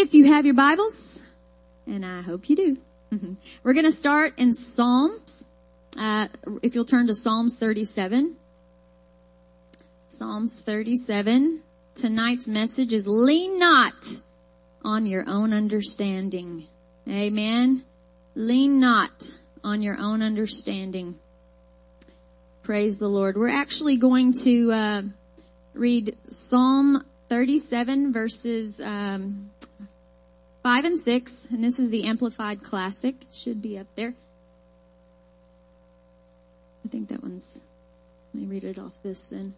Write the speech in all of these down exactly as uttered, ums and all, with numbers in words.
if you have your Bibles, and I hope you do. We're going to start in Psalms. Uh, if you'll turn to Psalms thirty-seven. Psalms thirty-seven. Tonight's message is lean not on your own understanding. Amen. Lean not on your own understanding. Praise the Lord. We're actually going to uh, read Psalm thirty-seven verses um, five and six. And this is the Amplified Classic. Should be up there. I think that one's, let me read it off this then.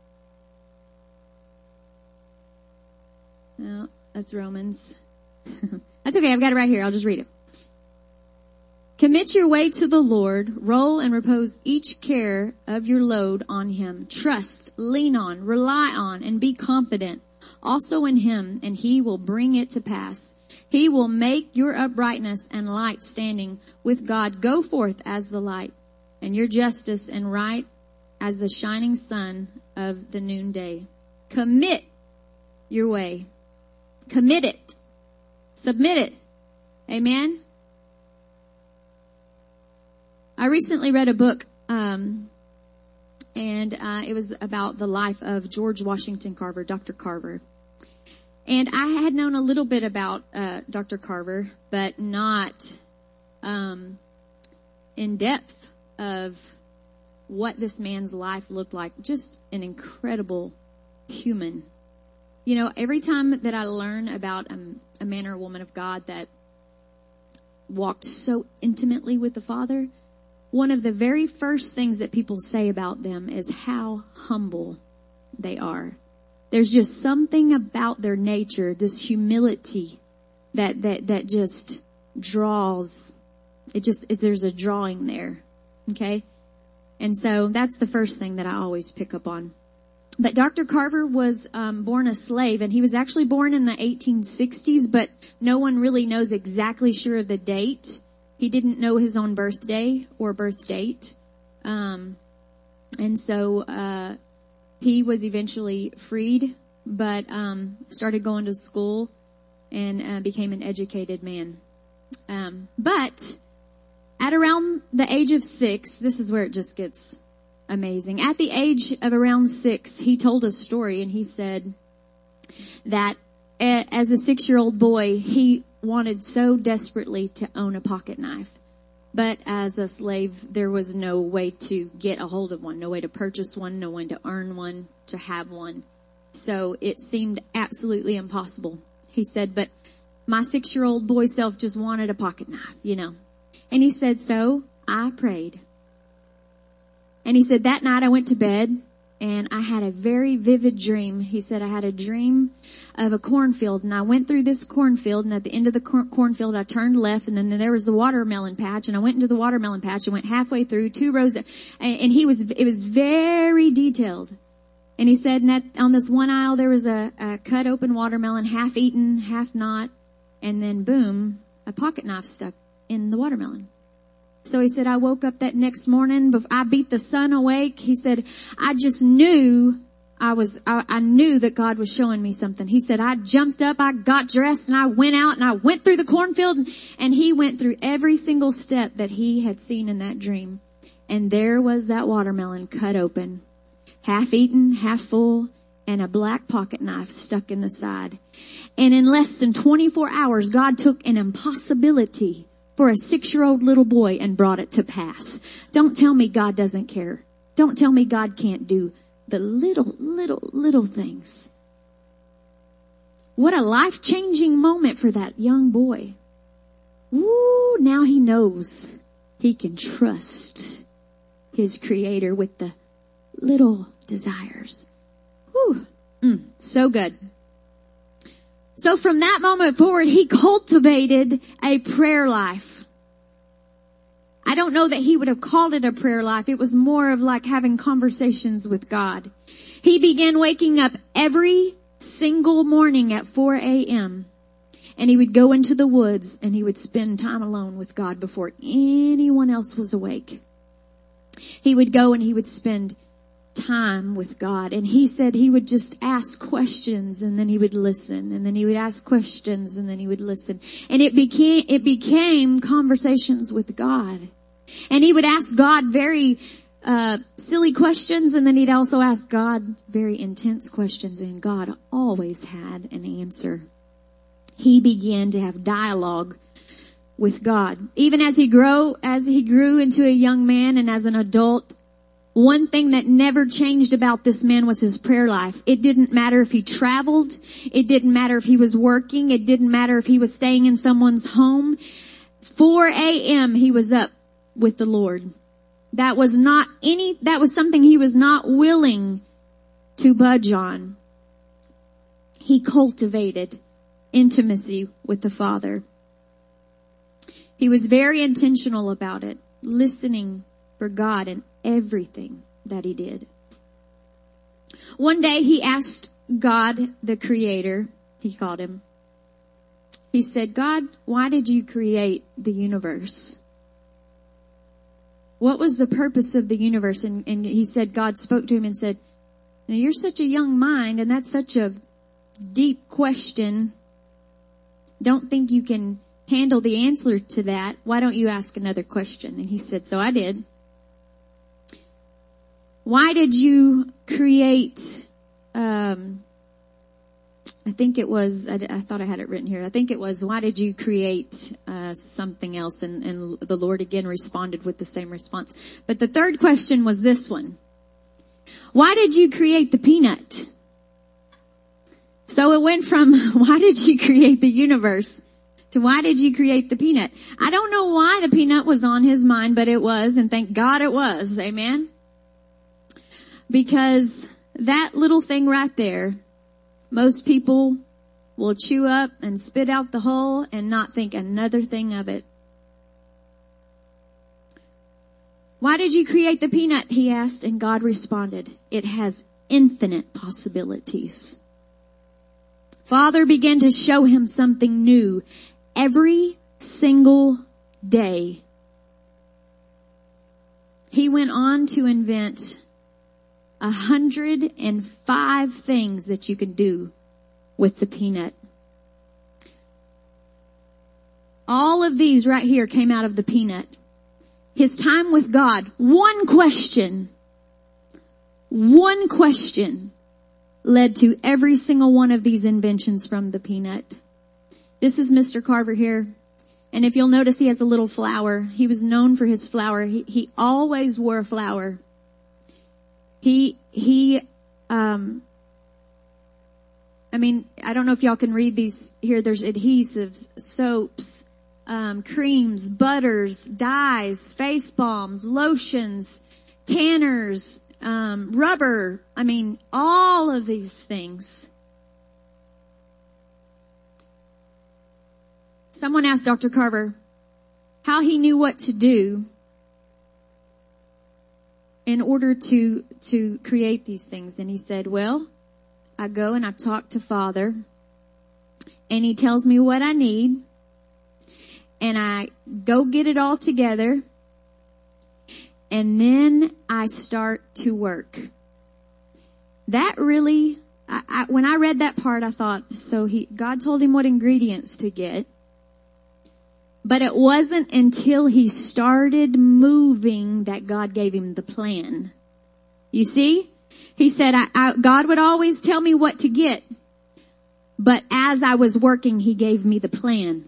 No, that's Romans. That's okay. I've got it right here. I'll just read it. Commit your way to the Lord. Roll and repose each care of your load on him. Trust, lean on, rely on, and be confident also in him, and he will bring it to pass. He will make your uprightness and light standing with God go forth as the light, and your justice and right as the shining sun of the noonday. Commit your way. Commit it. Submit it. Amen. I recently read a book, um, and uh, it was about the life of George Washington Carver, Doctor Carver. And I had known a little bit about uh, Doctor Carver, but not um, in depth of what this man's life looked like. Just an incredible human. You know, every time that I learn about um, a man or a woman of God that walked so intimately with the Father, one of the very first things that people say about them is how humble they are. There's just something about their nature, this humility that, that, that just draws. It just is, there's a drawing there. Okay. And so that's the first thing that I always pick up on. But Doctor Carver was um, born a slave, and he was actually born in the eighteen sixties, but no one really knows exactly sure of the date. He didn't know his own birthday or birth date. Um, and so, uh, he was eventually freed, but, um, started going to school and, uh, became an educated man. Um, but at around the age of six, this is where it just gets amazing. At the age of around six, he told a story, and he said that as a six-year-old boy, he wanted so desperately to own a pocket knife. But as a slave, there was no way to get a hold of one, no way to purchase one, no way to earn one, to have one. So it seemed absolutely impossible. He said, but my six-year-old boy self just wanted a pocket knife, you know. And he said, so I prayed. And he said, that night I went to bed, and I had a very vivid dream. He said, I had a dream of a cornfield, and I went through this cornfield, and at the end of the cor- cornfield, I turned left, and then there was the watermelon patch, and I went into the watermelon patch and went halfway through two rows, of, and, and he was, it was very detailed. And he said, and that, on this one aisle, there was a, a cut open watermelon, half eaten, half not, and then boom, a pocket knife stuck in the watermelon. So he said, I woke up that next morning, I beat the sun awake. He said, I just knew I was, I, I knew that God was showing me something. He said, I jumped up, I got dressed, and I went out, and I went through the cornfield, and, and he went through every single step that he had seen in that dream. And there was that watermelon cut open, half eaten, half full, and a black pocket knife stuck in the side. And in less than twenty-four hours, God took an impossibility for a six-year-old little boy and brought it to pass. Don't tell me God doesn't care. Don't tell me God can't do the little, little, little things. What a life-changing moment for that young boy. Woo, now he knows he can trust his Creator with the little desires. Woo, mm, so good. So from that moment forward, he cultivated a prayer life. I don't know that he would have called it a prayer life. It was more of like having conversations with God. He began waking up every single morning at four a.m. and he would go into the woods and he would spend time alone with God before anyone else was awake. He would go and he would spend time with God. And he said he would just ask questions and then he would listen, and then he would ask questions and then he would listen. And it became, it became conversations with God. And he would ask God very, uh, silly questions, and then he'd also ask God very intense questions, and God always had an answer. He began to have dialogue with God. Even as he grew, as he grew into a young man and as an adult, one thing that never changed about this man was his prayer life. It didn't matter if he traveled. It didn't matter if he was working. It didn't matter if he was staying in someone's home. four a.m. he was up with the Lord. That was not any, that was something he was not willing to budge on. He cultivated intimacy with the Father. He was very intentional about it, listening for God in everything that he did. One day he asked God, the Creator, he called him, he said, God, why did you create the universe? What was the purpose of the universe? And, and he said, God spoke to him and said, now you're such a young mind, and that's such a deep question. Don't think you can handle the answer to that. Why don't you ask another question? And he said, so I did. Why did you create, um, I think it was, I, I thought I had it written here. I think it was, why did you create uh, something else? And, and the Lord again responded with the same response. But the third question was this one. Why did you create the peanut? So it went from, why did you create the universe, to why did you create the peanut? I don't know why the peanut was on his mind, but it was, and thank God it was. Amen? Because that little thing right there, most people will chew up and spit out the whole and not think another thing of it. Why did you create the peanut? He asked, and God responded, it has infinite possibilities. Father began to show him something new every single day. He went on to invent a hundred and five things that you can do with the peanut. All of these right here came out of the peanut. His time with God, one question, one question led to every single one of these inventions from the peanut. This is Mister Carver here. And if you'll notice, he has a little flower. He was known for his flower. He, he always wore a flower. He, he, um, I mean, I don't know if y'all can read these here. There's adhesives, soaps, um, creams, butters, dyes, face balms, lotions, tanners, um, rubber. I mean, all of these things. Someone asked Doctor Carver how he knew what to do in order to, to create these things. And he said, well, I go and I talk to Father, and he tells me what I need, and I go get it all together, and then I start to work. That really, I, I, when I read that part, I thought, so he, God told him what ingredients to get. But it wasn't until he started moving that God gave him the plan. You see? He said, I, I, God would always tell me what to get. But as I was working, he gave me the plan.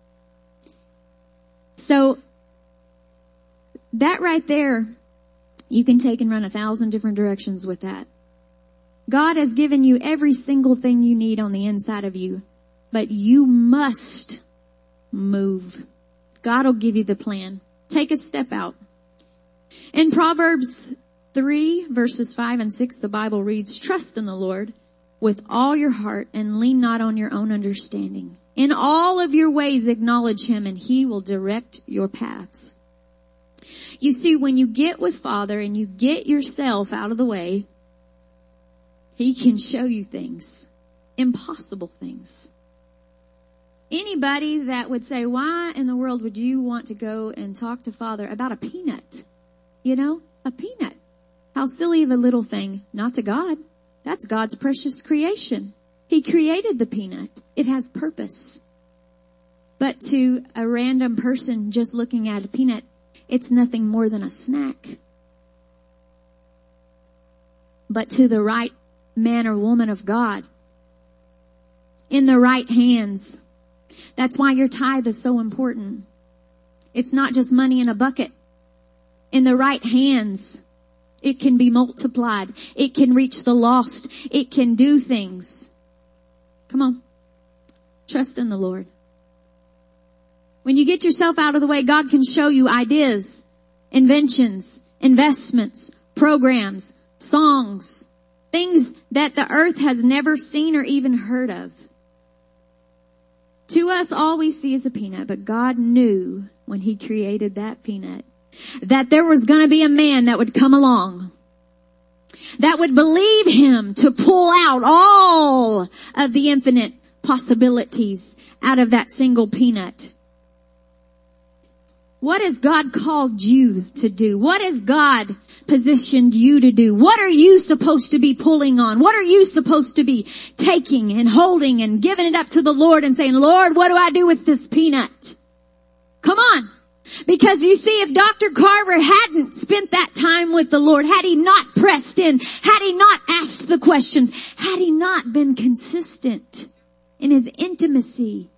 So, that right there, you can take and run a thousand different directions with that. God has given you every single thing you need on the inside of you. But you must move. God will give you the plan. Take a step out. In Proverbs three, verses five and six, the Bible reads, trust in the Lord with all your heart and lean not on your own understanding. In all of your ways acknowledge him, and he will direct your paths. You see, when you get with Father and you get yourself out of the way, he can show you things, impossible things. Anybody that would say, why in the world would you want to go and talk to Father about a peanut? You know, a peanut. How silly of a little thing. Not to God. That's God's precious creation. He created the peanut. It has purpose. But to a random person just looking at a peanut, it's nothing more than a snack. But to the right man or woman of God, in the right hands, that's why your tithe is so important. It's not just money in a bucket. In the right hands, it can be multiplied. It can reach the lost. It can do things. Come on. Trust in the Lord. When you get yourself out of the way, God can show you ideas, inventions, investments, programs, songs, things that the earth has never seen or even heard of. To us, all we see is a peanut, but God knew when He created that peanut that there was going to be a man that would come along that would believe Him to pull out all of the infinite possibilities out of that single peanut. What has God called you to do? What has God positioned you to do? What are you supposed to be pulling on? What are you supposed to be taking and holding and giving it up to the Lord and saying, Lord, what do I do with this peanut? Come on. Because you see, if Doctor Carver hadn't spent that time with the Lord, had he not pressed in, had he not asked the questions, had he not been consistent in his intimacy,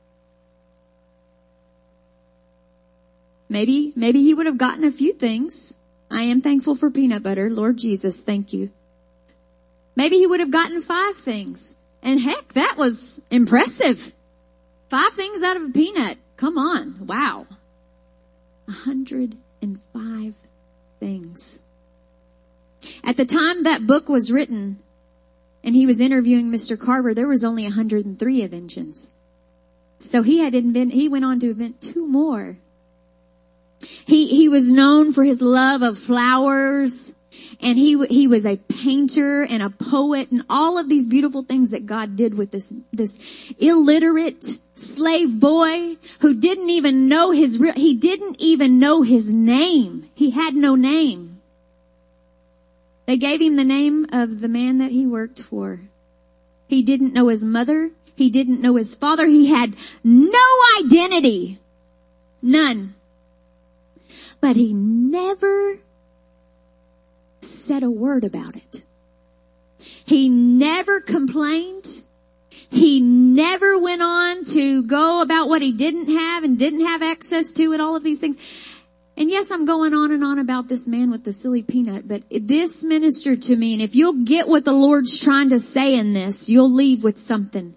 maybe, maybe he would have gotten a few things. I am thankful for peanut butter. Lord Jesus, thank you. Maybe he would have gotten five things. And heck, that was impressive. Five things out of a peanut. Come on. Wow. A hundred and five things. At the time that book was written and he was interviewing Mister Carver, there was only one hundred and three inventions. So he had invent, he went on to invent two more. He, he was known for his love of flowers, and he, he was a painter and a poet and all of these beautiful things that God did with this, this illiterate slave boy who didn't even know his real, he didn't even know his name. He had no name. They gave him the name of the man that he worked for. He didn't know his mother. He didn't know his father. He had no identity. None. But he never said a word about it. He never complained. He never went on to go about what he didn't have and didn't have access to and all of these things. And yes, I'm going on and on about this man with the silly peanut, but this ministered to me. And if you'll get what the Lord's trying to say in this, you'll leave with something.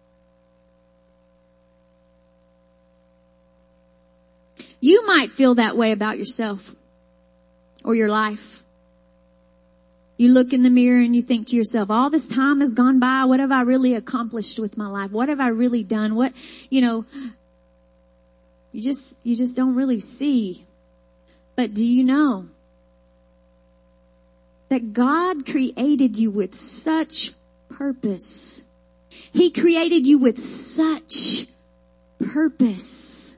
You might feel that way about yourself or your life. You look in the mirror and you think to yourself, all this time has gone by. What have I really accomplished with my life? What have I really done? What, you know, you just, you just don't really see. But do you know that God created you with such purpose? He created you with such purpose.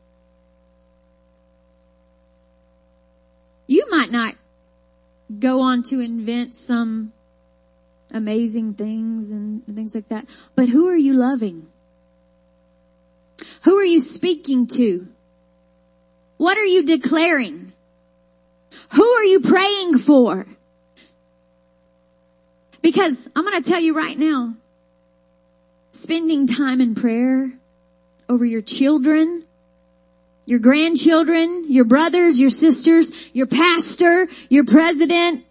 You might not go on to invent some amazing things and things like that, but who are you loving? Who are you speaking to? What are you declaring? Who are you praying for? Because I'm going to tell you right now, spending time in prayer over your children, your grandchildren, your brothers, your sisters, your pastor, your president.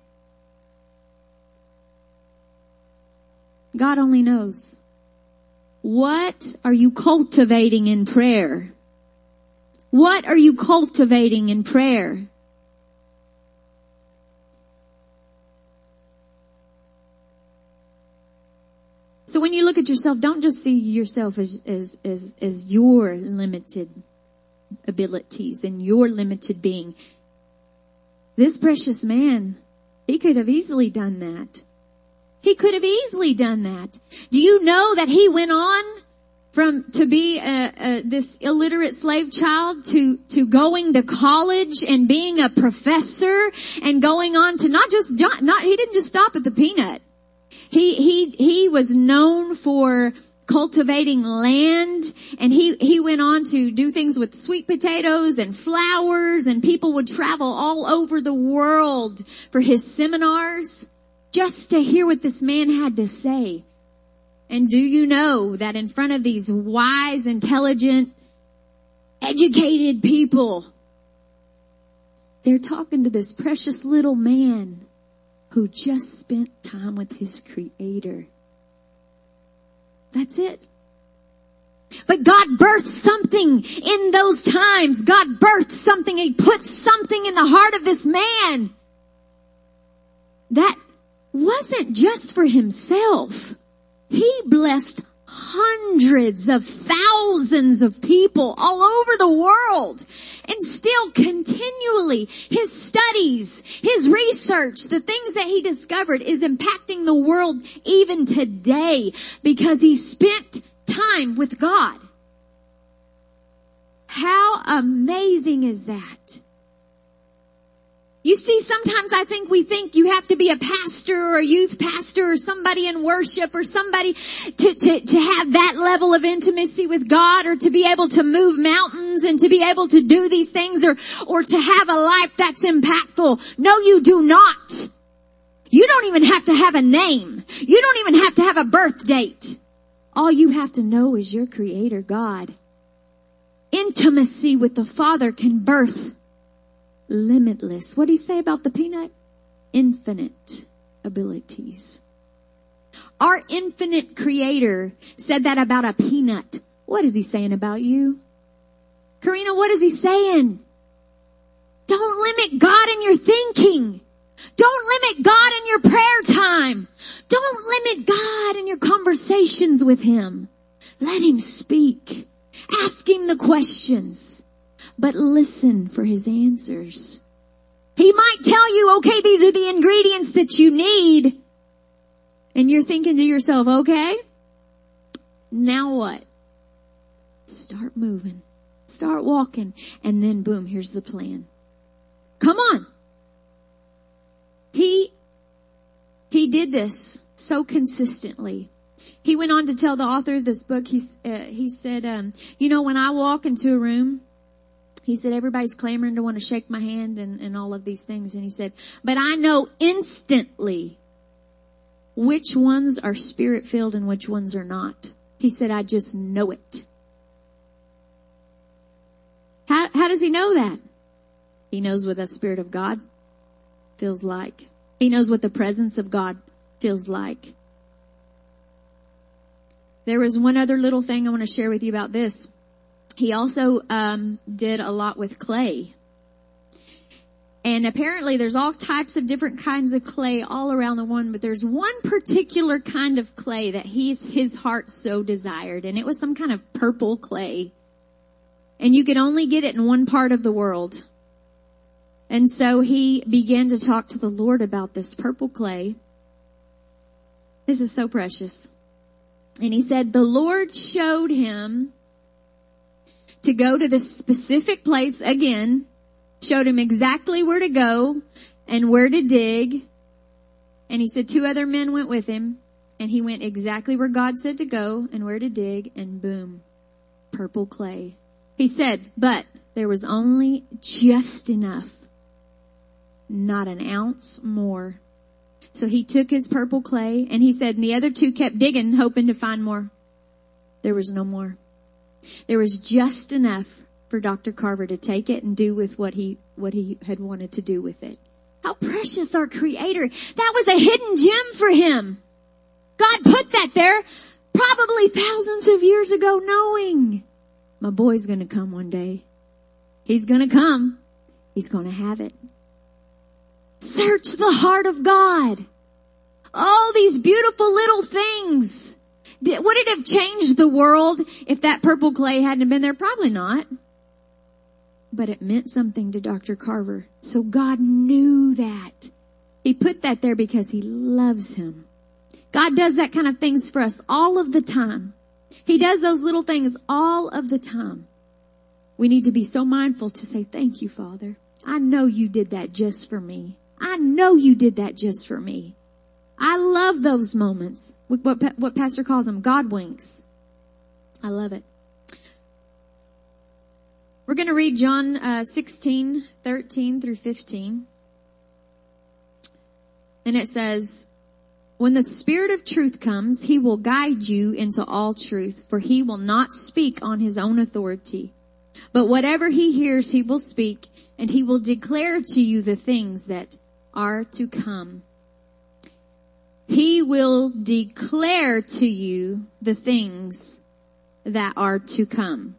God only knows. What are you cultivating in prayer? What are you cultivating in prayer? So when you look at yourself, don't just see yourself as, as, as, as your limited abilities and your limited being. This precious man, he could have easily done that. He could have easily done that. Do you know that he went on From, to be a, a, this illiterate slave child to, to going to college and being a professor and going on to not just, not, he didn't just stop at the peanut. He, he, he was known for cultivating land, and he, he went on to do things with sweet potatoes and flowers, and people would travel all over the world for his seminars just to hear what this man had to say. And do you know that in front of these wise, intelligent, educated people, they're talking to this precious little man who just spent time with his Creator. That's it. But God birthed something in those times. God birthed something. He put something in the heart of this man that wasn't just for himself. He blessed hundreds of thousands of people all over the world. And still continually his studies, his research, the things that he discovered is impacting the world even today because he spent time with God. How amazing is that? You see, sometimes I think we think you have to be a pastor or a youth pastor or somebody in worship or somebody to, to, to have that level of intimacy with God or to be able to move mountains and to be able to do these things or, or to have a life that's impactful. No, you do not. You don't even have to have a name. You don't even have to have a birth date. All you have to know is your Creator, God. Intimacy with the Father can birth limitless. What did he say about the peanut? Infinite abilities. Our infinite Creator said that about a peanut. What is he saying about you? Karina, what is he saying? Don't limit God in your thinking. Don't limit God in your prayer time. Don't limit God in your conversations with him. Let him speak. Ask him the questions. But listen for his answers. He might tell you, okay, these are the ingredients that you need. And you're thinking to yourself, okay, now what? Start moving. Start walking. And then boom, here's the plan. Come on. He, he did this so consistently. He went on to tell the author of this book, he, uh, he said, um, you know, when I walk into a room, he said, everybody's clamoring to want to shake my hand and, and all of these things. And he said, but I know instantly which ones are spirit filled and which ones are not. He said, I just know it. How, how does he know that? He knows what the Spirit of God feels like. He knows what the presence of God feels like. There was one other little thing I want to share with you about this. He also um did a lot with clay. And apparently there's all types of different kinds of clay all around the one, but there's one particular kind of clay that he's, his heart so desired. And it was some kind of purple clay. And you could only get it in one part of the world. And so he began to talk to the Lord about this purple clay. This is so precious. And he said the Lord showed him to go to this specific place again, showed him exactly where to go and where to dig. And he said two other men went with him, and he went exactly where God said to go and where to dig, and boom, purple clay. He said, but there was only just enough, not an ounce more. So he took his purple clay, and he said, and the other two kept digging, hoping to find more. There was no more. There was just enough for Doctor Carver to take it and do with what he, what he had wanted to do with it. How precious our Creator. That was a hidden gem for him. God put that there probably thousands of years ago, knowing my boy's going to come one day. He's going to come. He's going to have it. Search the heart of God. All these beautiful little things. Would it have changed the world if that purple clay hadn't been there? Probably not. But it meant something to Doctor Carver. So God knew that. He put that there because he loves him. God does that kind of things for us all of the time. He does those little things all of the time. We need to be so mindful to say, thank you, Father. I know you did that just for me. I know you did that just for me. I love those moments. What, what Pastor calls them, God winks. I love it. We're going to read John uh, sixteen, thirteen through fifteen. And it says, when the Spirit of truth comes, he will guide you into all truth, for he will not speak on his own authority. But whatever he hears, he will speak, and he will declare to you the things that are to come. He will declare to you the things that are to come.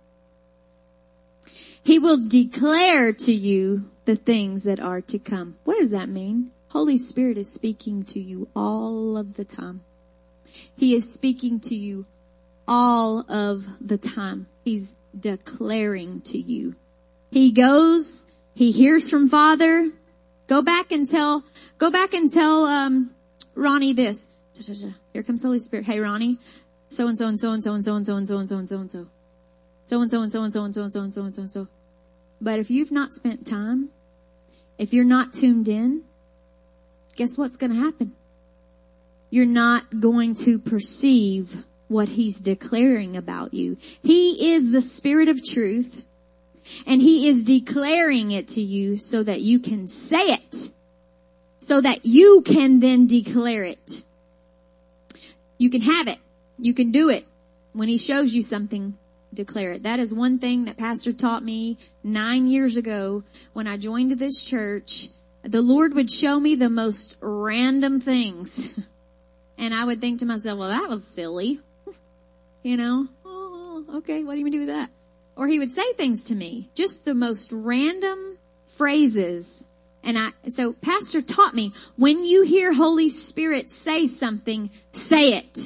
He will declare to you the things that are to come. What does that mean? Holy Spirit is speaking to you all of the time. He is speaking to you all of the time. He's declaring to you. He goes, he hears from Father. Go back and tell, go back and tell, um, Ronnie this. Here comes Holy Spirit. Hey, Ronnie, so and so and so and so and so and so and so and so and so and so. So and so and so and so and so and so and so and so and so. But if you've not spent time, if you're not tuned in, guess what's going to happen? You're not going to perceive what he's declaring about you. He is the Spirit of truth, and he is declaring it to you so that you can say it, so that you can then declare it. You can have it. You can do it. When he shows you something, declare it. That is one thing that Pastor taught me nine years ago when I joined this church. The Lord would show me the most random things. And I would think to myself, well, that was silly. You know, oh, okay, what do you do with that? Or he would say things to me, just the most random phrases. And I, so Pastor taught me, when you hear Holy Spirit say something, say it.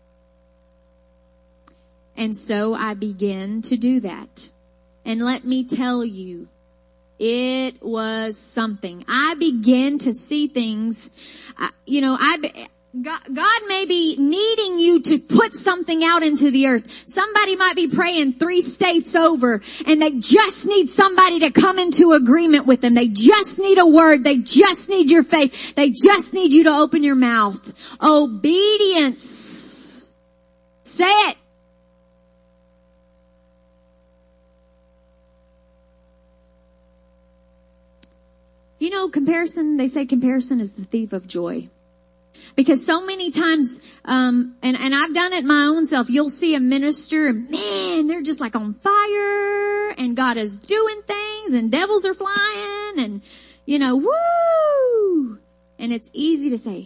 And so I began to do that. And let me tell you, it was something. I began to see things, uh, you know, I, God, God may be needing you to put something out into the earth. Somebody might be praying three states over, and they just need somebody to come into agreement with them. They just need a word. They just need your faith. They just need you to open your mouth. Obedience. Say it. You know, comparison, they say comparison is the thief of joy. Because so many times, um, and, and I've done it my own self, you'll see a minister and man, they're just like on fire and God is doing things and devils are flying and, you know, woo! And it's easy to say,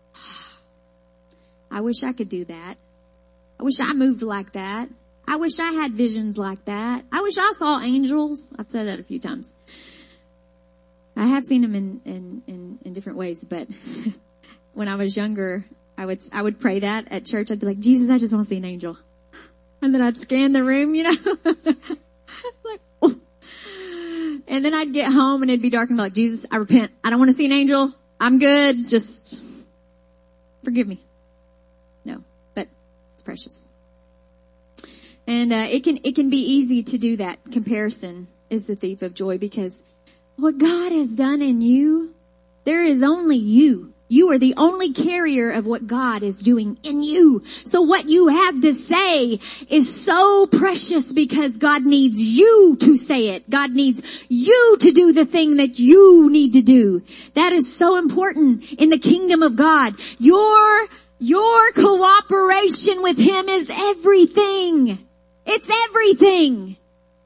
I wish I could do that. I wish I moved like that. I wish I had visions like that. I wish I saw angels. I've said that a few times. I have seen them in, in, in, in different ways, but when I was younger, I would, I would pray that at church. I'd be like, Jesus, I just want to see an angel. And then I'd scan the room, you know, like, oh. And then I'd get home and it'd be dark and be like, Jesus, I repent. I don't want to see an angel. I'm good. Just forgive me. No, but it's precious. And, uh, it can, it can be easy to do that. Comparison is the thief of joy, because what God has done in you, there is only you. You are the only carrier of what God is doing in you. So what you have to say is so precious because God needs you to say it. God needs you to do the thing that you need to do. That is so important in the kingdom of God. Your, your cooperation with Him is everything. It's everything.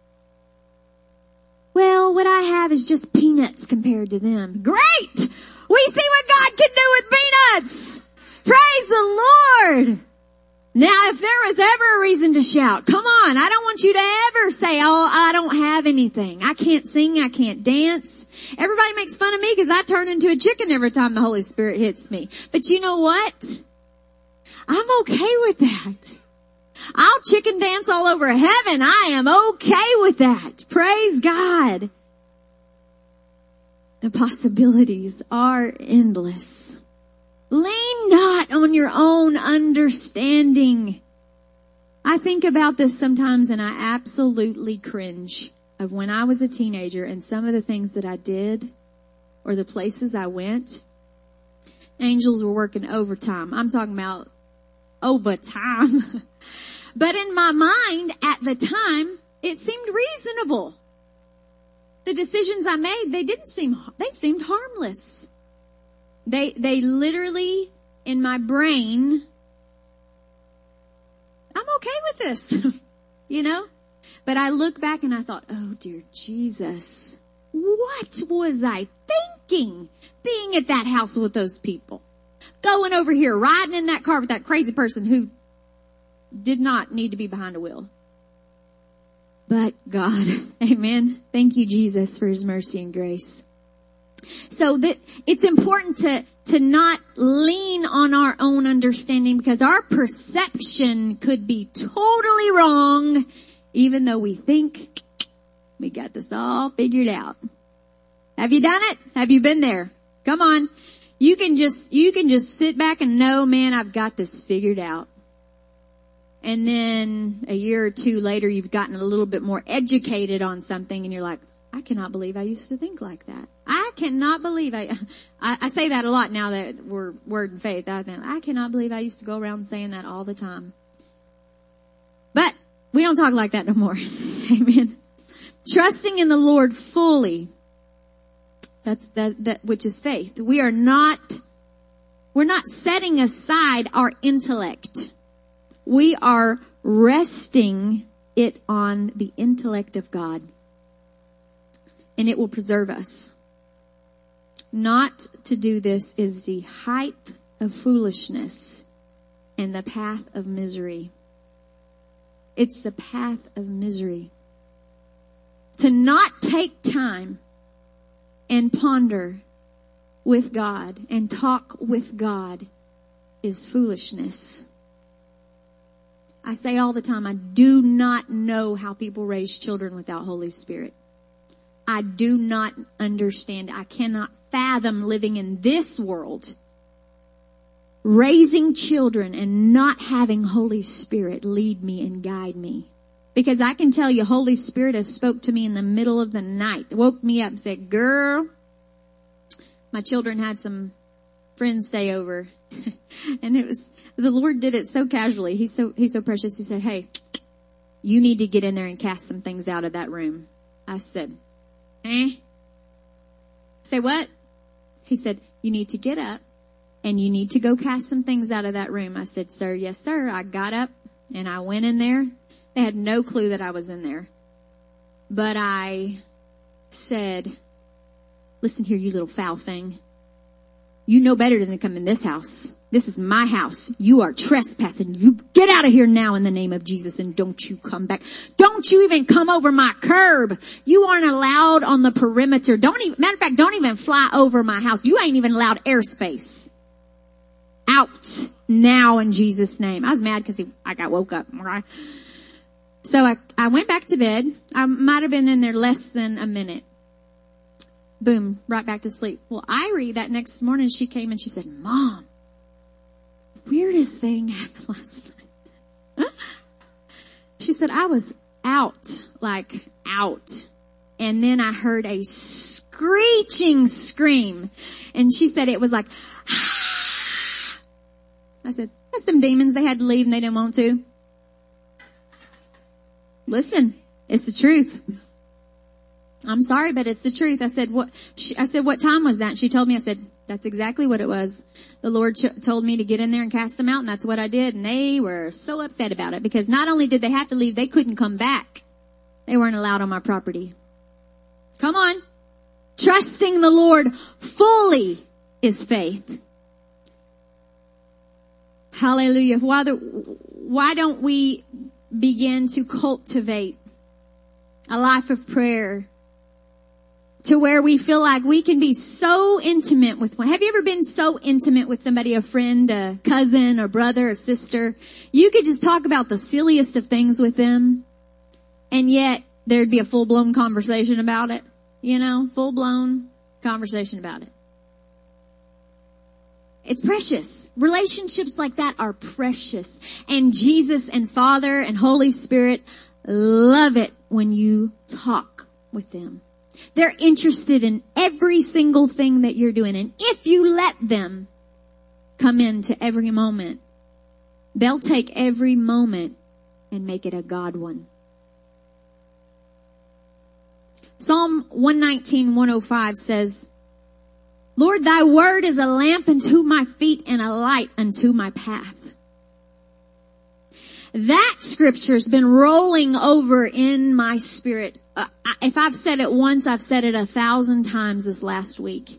Well, what I have is just peanuts compared to them. Great! We see what God can do with peanuts! Praise the Lord! Now, if there was ever a reason to shout, come on, I don't want you to ever say, oh, I don't have anything. I can't sing, I can't dance. Everybody makes fun of me because I turn into a chicken every time the Holy Spirit hits me. But you know what? I'm okay with that. I'll chicken dance all over heaven. I am okay with that. Praise God. The possibilities are endless. Lean not on your own understanding. I think about this sometimes and I absolutely cringe of when I was a teenager and some of the things that I did or the places I went. Angels were working overtime. I'm talking about overtime. But in my mind at the time, it seemed reasonable. The decisions I made, they didn't seem, they seemed harmless. They, they literally, in my brain, I'm okay with this, you know? But I look back and I thought, oh dear Jesus, what was I thinking being at that house with those people? Going over here, riding in that car with that crazy person who did not need to be behind a wheel. But God, amen. Thank you, Jesus, for his mercy and grace. So that it's important to, to not lean on our own understanding because our perception could be totally wrong, even though we think we got this all figured out. Have you done it? Have you been there? Come on. You can just, you can just sit back and know, man, I've got this figured out. And then a year or two later, you've gotten a little bit more educated on something and you're like, I cannot believe I used to think like that. I cannot believe I, I, I say that a lot now that we're Word and Faith. I think, I cannot believe I used to go around saying that all the time. But we don't talk like that no more. Amen. Trusting in the Lord fully. That's that, that, which is faith. We are not, we're not setting aside our intellect. We are resting it on the intellect of God. And it will preserve us. Not to do this is the height of foolishness and the path of misery. It's the path of misery. To not take time and ponder with God and talk with God is foolishness. I say all the time, I do not know how people raise children without Holy Spirit. I do not understand. I cannot fathom living in this world, raising children and not having Holy Spirit lead me and guide me. Because I can tell you, Holy Spirit has spoke to me in the middle of the night, woke me up and said, girl, my children had some friends stay over. And it was, the Lord did it so casually. He's so, he's so precious. He said, hey, you need to get in there and cast some things out of that room. I said, eh? Say what? He said, you need to get up and you need to go cast some things out of that room. I said, sir, yes, sir. I got up and I went in there. They had no clue that I was in there. But I said, listen here, you little foul thing. You know better than to come in this house. This is my house. You are trespassing. You get out of here now in the name of Jesus and don't you come back. Don't you even come over my curb. You aren't allowed on the perimeter. Don't even, matter of fact, don't even fly over my house. You ain't even allowed airspace. Out now in Jesus' name. I was mad because I got woke up. Right? So I, I went back to bed. I might have been in there less than a minute. Boom, right back to sleep. Well, Irie, that next morning, she came and she said, Mom, weirdest thing happened last night. She said, I was out, like out. And then I heard a screeching scream. And she said it was like, ah. I said, that's them demons. They had to leave and they didn't want to. Listen, it's the truth. I'm sorry, but it's the truth. I said, what, she, I said, what time was that? And she told me, I said, that's exactly what it was. The Lord ch- told me to get in there and cast them out. And that's what I did. And they were so upset about it because not only did they have to leave, they couldn't come back. They weren't allowed on my property. Come on. Trusting the Lord fully is faith. Hallelujah. Why, the, why don't we begin to cultivate a life of prayer to where we feel like we can be so intimate with one? Have you ever been so intimate with somebody, a friend, a cousin, or brother, or sister? You could just talk about the silliest of things with them, and yet there'd be a full-blown conversation about it. You know, full-blown conversation about it. It's precious. Relationships like that are precious. And Jesus and Father and Holy Spirit love it when you talk with them. They're interested in every single thing that you're doing. And if you let them come into every moment, they'll take every moment and make it a God one. Psalm one nineteen, one oh five says, Lord, thy word is a lamp unto my feet and a light unto my path. That scripture's been rolling over in my spirit. Uh, if I've said it once, I've said it a thousand times this last week.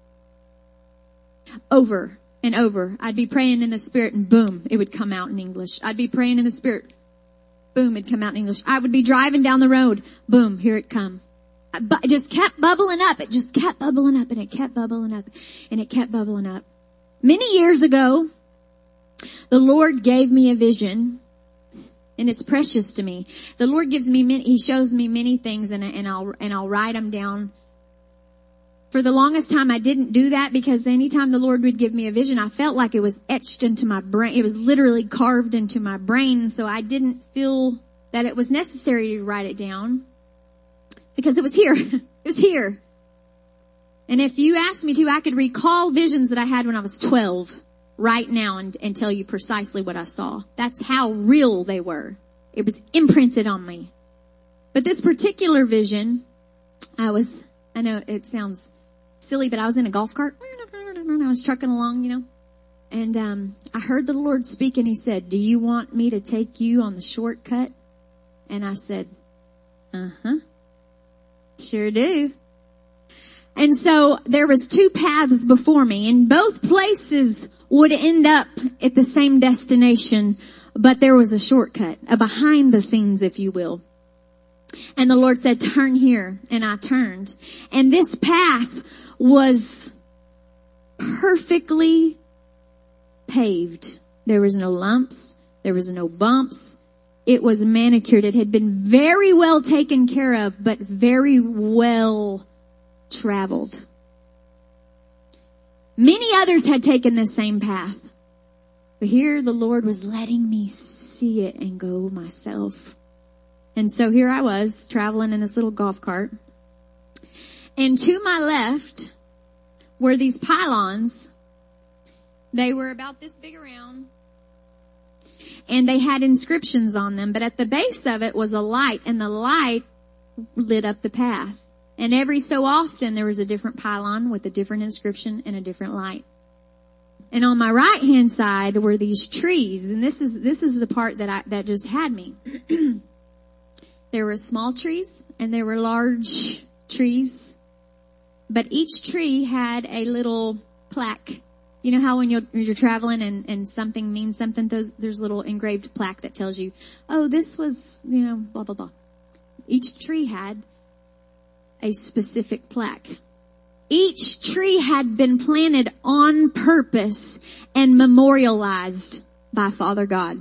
Over and over. I'd be praying in the spirit and boom, it would come out in English. I'd be praying in the spirit. Boom, it'd come out in English. I would be driving down the road. Boom, here it come. But it just kept bubbling up. It just kept bubbling up and it kept bubbling up and it kept bubbling up. Many years ago, the Lord gave me a vision and it's precious to me. The Lord gives me many, He shows me many things and, and I'll, and I'll write them down. For the longest time, I didn't do that because anytime the Lord would give me a vision, I felt like it was etched into my brain. It was literally carved into my brain. So I didn't feel that it was necessary to write it down. Because it was here. It was here. And if you asked me to, I could recall visions that I had when I was twelve right now and, and tell you precisely what I saw. That's how real they were. It was imprinted on me. But this particular vision, I was, I know it sounds silly, but I was in a golf cart. I was trucking along, you know. And um I heard the Lord speak and He said, do you want me to take you on the shortcut? And I said, uh-huh. Sure do. And so there was two paths before me and both places would end up at the same destination, but there was a shortcut, a behind the scenes, if you will. And the Lord said, turn here. And I turned. And this path was perfectly paved. There was no lumps. There was no bumps. It was manicured. It had been very well taken care of, but very well traveled. Many others had taken this same path. But here the Lord was letting me see it and go myself. And so here I was traveling in this little golf cart. And to my left were these pylons. They were about this big around. And they had inscriptions on them, but at the base of it was a light, and the light lit up the path. And every so often there was a different pylon with a different inscription and a different light. And on my right hand side were these trees, and this is this is the part that I that just had me. There were small trees and there were large trees, but each tree had a little plaque. You know how when you're, you're traveling and, and something means something, there's, there's a little engraved plaque that tells you, oh, this was, you know, blah, blah, blah. Each tree had a specific plaque. Each tree had been planted on purpose and memorialized by Father God.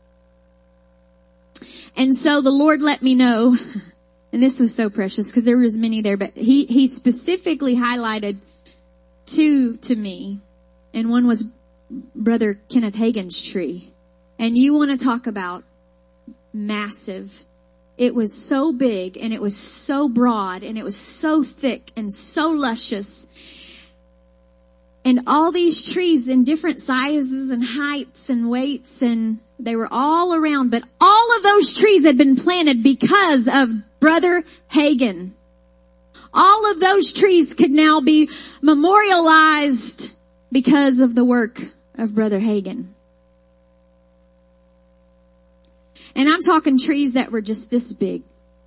And so the Lord let me know, and this was so precious because there was many there, but he, he specifically highlighted two to me. And one was Brother Kenneth Hagin's tree. And you want to talk about massive. It was so big and it was so broad and it was so thick and so luscious. And all these trees in different sizes and heights and weights, and they were all around. But all of those trees had been planted because of Brother Hagin. All of those trees could now be memorialized because of the work of Brother Hagin. And I'm talking trees that were just this big.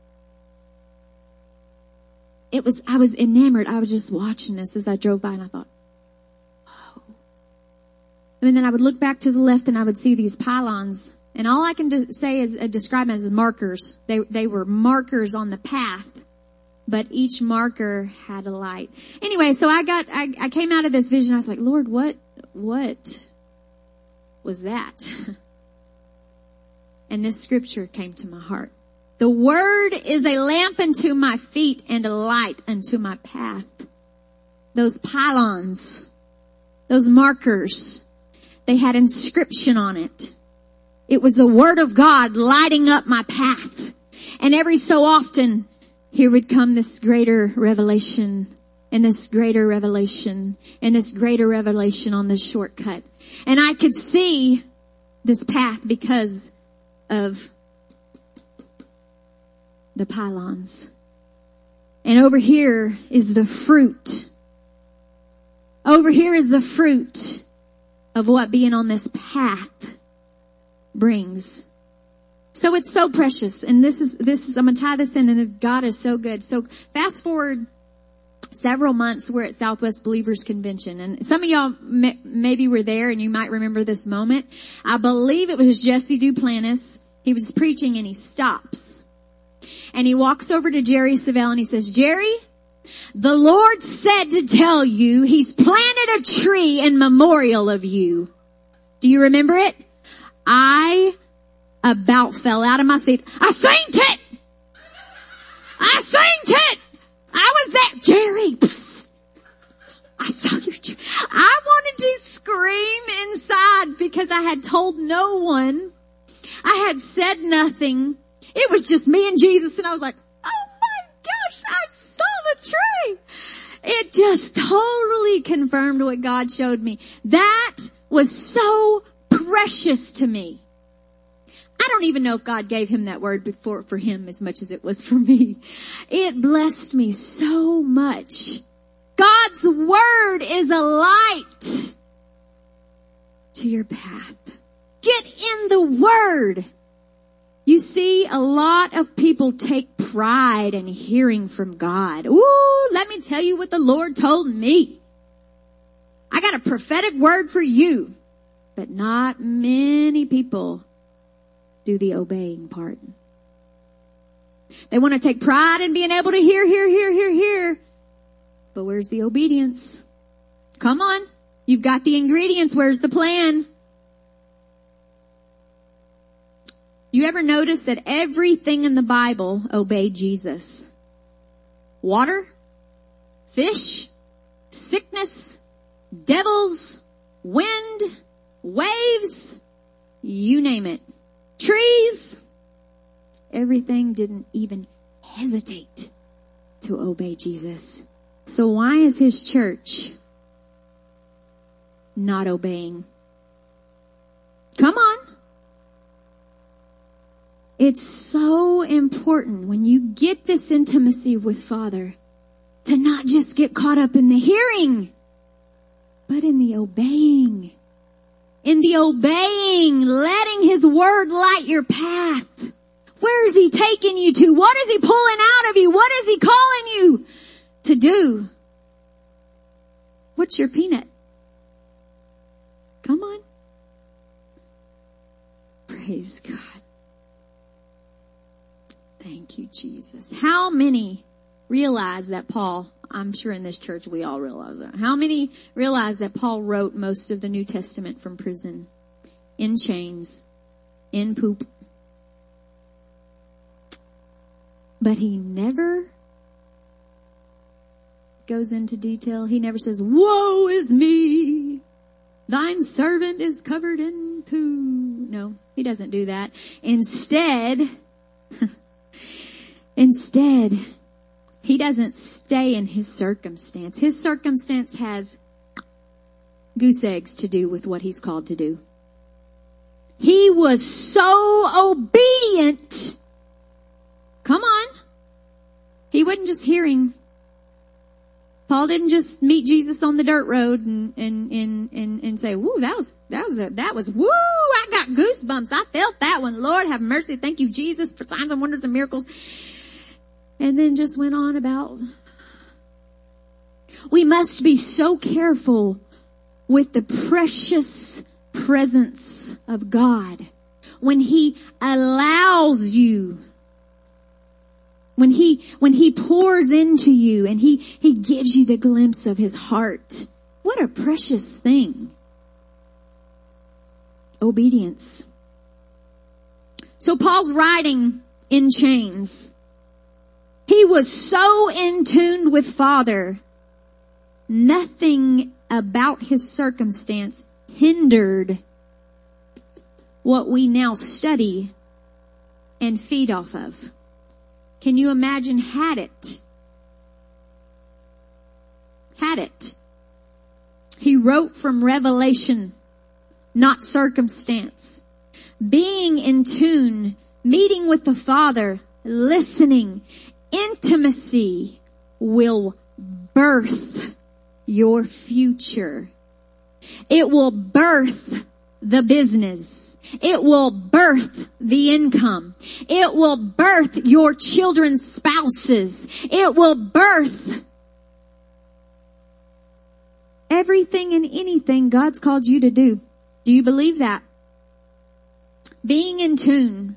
It was, I was enamored. I was just watching this as I drove by and I thought, wow. And then I would look back to the left and I would see these pylons. And all I can de- say is uh, describe them as markers. They, they were markers on the path. But each marker had a light. Anyway, so I got, I, I came out of this vision. I was like, Lord, what, what was that? And this scripture came to my heart. The word is a lamp unto my feet and a light unto my path. Those pylons those markers, they had inscription on it. It was the Word of God lighting up my path. And every so often, here would come this greater revelation, and this greater revelation, and this greater revelation on this shortcut. And I could see this path because of the pylons. And over here is the fruit. Over here is the fruit of what being on this path brings. So it's so precious. And this is, this is, I'm going to tie this in, and God is so good. So fast forward several months, we're at Southwest Believers Convention. And some of y'all may, maybe were there and you might remember this moment. I believe it was Jesse Duplantis. He was preaching and he stops. And he walks over to Jerry Savelle and he says, Jerry, the Lord said to tell you He's planted a tree in memorial of you. Do you remember it? I about fell out of my seat. I synced it! I synced it! I was there. Jerry, psst. I saw your tree. I wanted to scream inside because I had told no one. I had said nothing. It was just me and Jesus, and I was like, oh my gosh, I saw the tree. It just totally confirmed what God showed me. That was so precious to me. I don't even know if God gave him that word before for him as much as it was for me. It blessed me so much. God's word is a light to your path. Get in the word. You see, a lot of people take pride in hearing from God. Ooh, let me tell you what the Lord told me. I got a prophetic word for you. But not many people do the obeying part. They want to take pride in being able to hear, hear, hear, hear, hear. But where's the obedience? Come on. You've got the ingredients. Where's the plan? You ever notice that everything in the Bible obeyed Jesus? Water, fish, sickness, devils, wind, waves, you name it. Trees. Everything didn't even hesitate to obey Jesus. So why is his church not obeying? Come on. It's so important when you get this intimacy with Father to not just get caught up in the hearing, but in the obeying. In the obeying, letting his word light your path. Where is he taking you to? What is he pulling out of you? What is he calling you to do? What's your peanut? Come on. Praise God. Thank you, Jesus. How many realize that Paul, I'm sure in this church we all realize that. How many realize that Paul wrote most of the New Testament from prison, in chains, in poop? But he never goes into detail. He never says, woe is me, thine servant is covered in poo. No, he doesn't do that. Instead, instead, he doesn't stay in his circumstance. His circumstance has goose eggs to do with what he's called to do. He was so obedient. Come on. He wasn't just hearing. Paul didn't just meet Jesus on the dirt road and, and, and, and, and say, woo, that was, that was, a, that was, woo, I got goosebumps. I felt that one. Lord have mercy. Thank you, Jesus, for signs and wonders and miracles. And then just went on about. We must be so careful with the precious presence of God when he allows you. When he, when he pours into you and he, he gives you the glimpse of his heart. What a precious thing. Obedience. So Paul's writing in chains. He was so in tune with Father. Nothing about his circumstance hindered what we now study and feed off of. Can you imagine had it? Had it. He wrote from revelation, not circumstance. Being in tune, meeting with the Father, listening, intimacy will birth your future. It will birth the business. It will birth the income. It will birth your children's spouses. It will birth everything and anything God's called you to do. Do you believe that? Being in tune,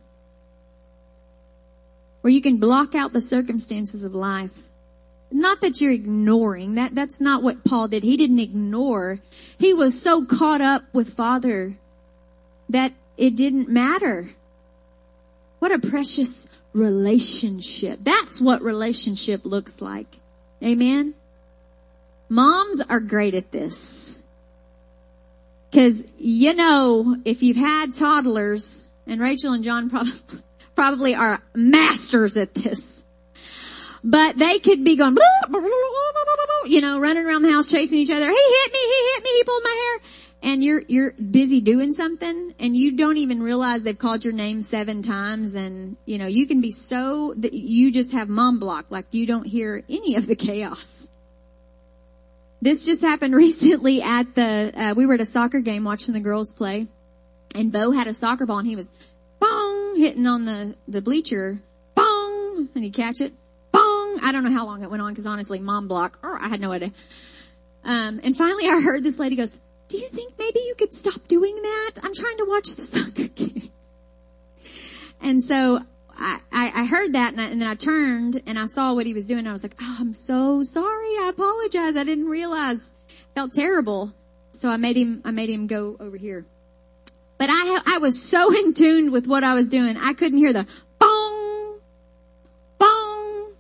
where you can block out the circumstances of life. Not that you're ignoring. That, that's not what Paul did. He didn't ignore. He was so caught up with Father that it didn't matter. What a precious relationship. That's what relationship looks like. Amen? Moms are great at this. Cause, you know, if you've had toddlers, and Rachel and John probably, probably are masters at this, but they could be going, you know, running around the house chasing each other. He hit me, he hit me, he pulled my hair. And you're, you're busy doing something and you don't even realize they've called your name seven times. And, you know, you can be so that you just have mom block, like you don't hear any of the chaos. This just happened recently at the, uh, we were at a soccer game watching the girls play, and Bo had a soccer ball and he was bong hitting on the, the bleacher, bong, and he'd catch it, bong. I don't know how long it went on because honestly, mom block, oh, I had no idea. Um, and finally I heard this lady goes, do you think maybe you could stop doing that? I'm trying to watch the soccer game. And so I, I, I heard that and, I, and then I turned and I saw what he was doing. And I was like, oh, I'm so sorry. I apologize. I didn't realize. Felt terrible. So I made him, I made him go over here. But I, I was so in tune with what I was doing. I couldn't hear the bong, bong.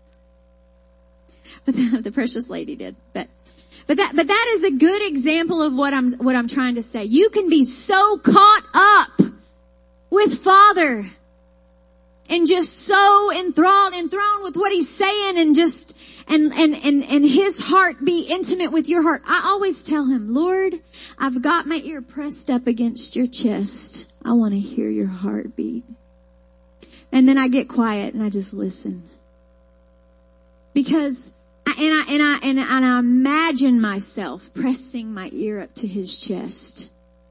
But the, the precious lady did. But, but that, but that is a good example of what I'm, what I'm trying to say. You can be so caught up with Father and just so enthralled, enthroned with what he's saying and just, and, and, and, and his heart be intimate with your heart. I always tell him, Lord, I've got my ear pressed up against your chest. I want to hear your heartbeat. And then I get quiet and I just listen. Because, I, and I, and I, and, and I imagine myself pressing my ear up to his chest.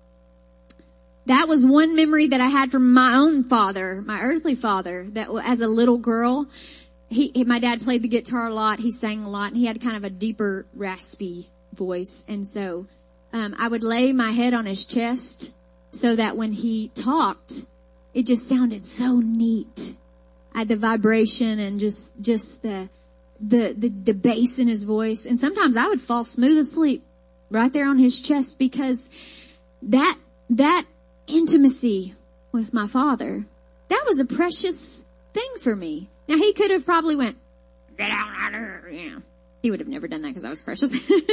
That was one memory that I had from my own father, my earthly father, that as a little girl, he, he, my dad played the guitar a lot. He sang a lot and he had kind of a deeper, raspy voice. And so, um, I would lay my head on his chest so that when he talked, it just sounded so neat. I had the vibration and just, just the, the, the, the bass in his voice. And sometimes I would fall smooth asleep right there on his chest because that, that, intimacy with my father, that was a precious thing for me. Now he could have probably went, get out of here, you know. He would have never done that because I was precious.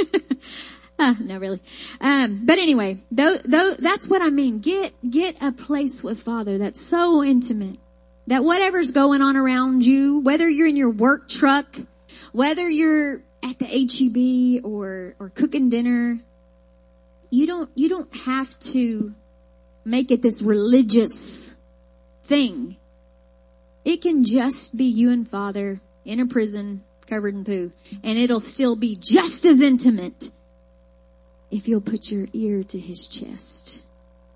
uh, no, really. Um, but anyway, though, though, that's what I mean. Get, get a place with Father that's so intimate that whatever's going on around you, whether you're in your work truck, whether you're at the H E B or, or cooking dinner, you don't, you don't have to make it this religious thing. It can just be you and Father in a prison covered in poo. And it'll still be just as intimate if you'll put your ear to his chest.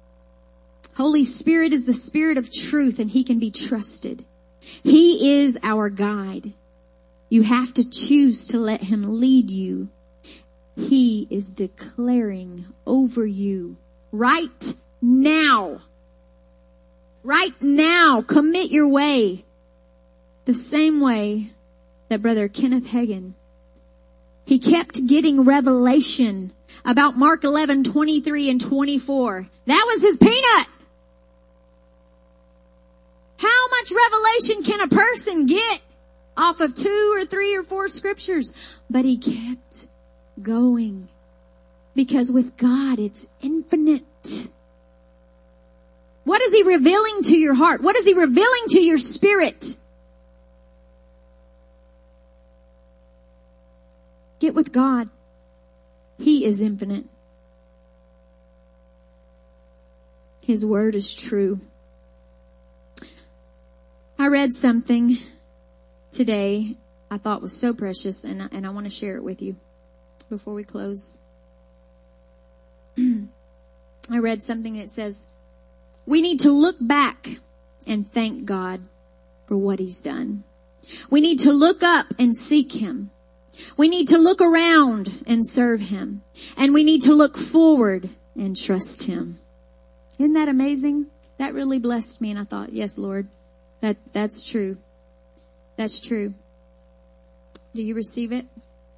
Holy Spirit is the Spirit of truth and he can be trusted. He is our guide. You have to choose to let him lead you. He is declaring over you right now. Right now. Commit your way. The same way that Brother Kenneth Hagin, he kept getting revelation about Mark eleven, twenty-three and twenty-four. That was his peanut. How much revelation can a person get off of two or three or four scriptures? But he kept going. Because with God, it's infinite. What is he revealing to your heart? What is he revealing to your spirit? Get with God. He is infinite. His word is true. I read something today I thought was so precious, and I, and I want to share it with you before we close. I read something that says, we need to look back and thank God for what he's done. We need to look up and seek him. We need to look around and serve him. And we need to look forward and trust him. Isn't that amazing? That really blessed me, and I thought, yes, Lord, that, that's true. That's true. Do you receive it?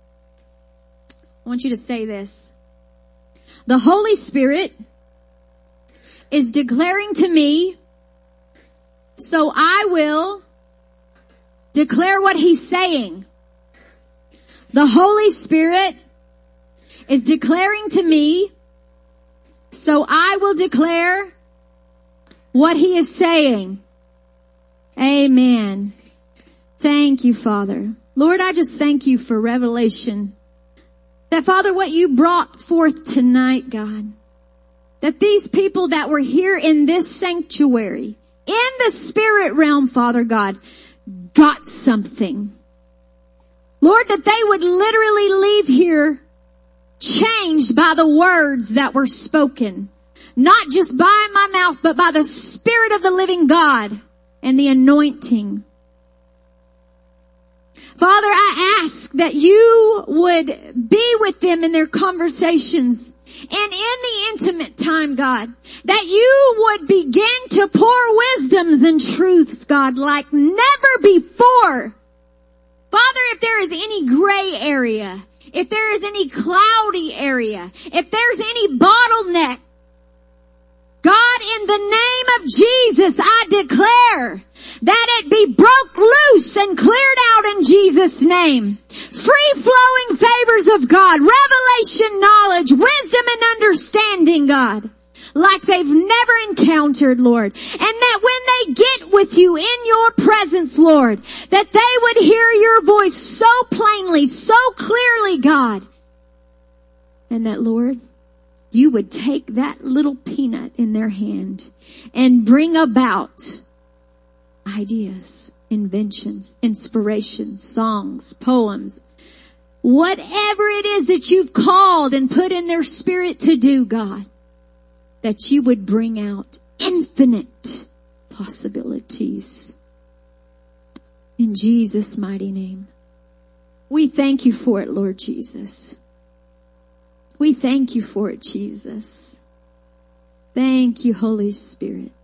I want you to say this. The Holy Spirit is declaring to me, so I will declare what he's saying. The Holy Spirit is declaring to me, so I will declare what he is saying. Amen. Thank you, Father. Lord, I just thank you for revelation. That, Father, what you brought forth tonight, God, that these people that were here in this sanctuary, in the spirit realm, Father God, got something. Lord, that they would literally leave here changed by the words that were spoken. Not just by my mouth, but by the Spirit of the living God and the anointing. Father, I ask that you would be with them in their conversations and in the intimate time, God, that you would begin to pour wisdoms and truths, God, like never before. Father, if there is any gray area, if there is any cloudy area, if there's any bottleneck, God, in the name of Jesus, I declare that it be broke loose and cleared out in Jesus' name. Free-flowing favors of God, revelation, knowledge, wisdom, and understanding, God, like they've never encountered, Lord. And that when they get with you in your presence, Lord, that they would hear your voice so plainly, so clearly, God. And that, Lord, you would take that little peanut in their hand and bring about ideas, inventions, inspirations, songs, poems, whatever it is that you've called and put in their spirit to do, God, that you would bring out infinite possibilities. In Jesus' mighty name. We thank you for it, Lord Jesus. We thank you for it, Jesus. Thank you, Holy Spirit.